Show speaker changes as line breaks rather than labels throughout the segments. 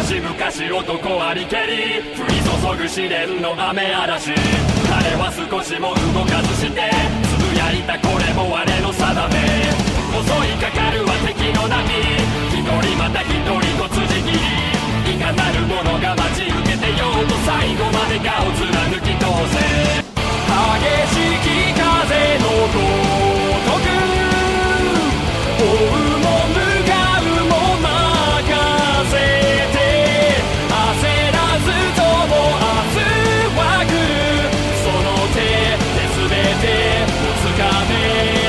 しぶかし男ありけり降り注ぐ試練の雨嵐、彼は少しも動かずしてつぶやいた、これも我の定め。襲いかかるは敵の波、一人また一人と辻斬り、いかなる者が待ち受けてようと最後まで我を貫き通せ。激しき風のごとく追うも向かうも任せて、焦らずとも明日は来る、その手で全てをつかめ。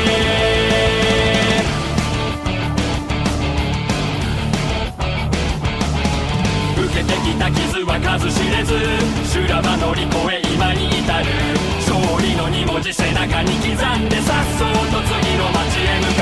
受けてきた傷は数知れず、修羅場乗り越え今に至る、勝利の2文字背中に刻んで、さっそうと次の街へ向かう。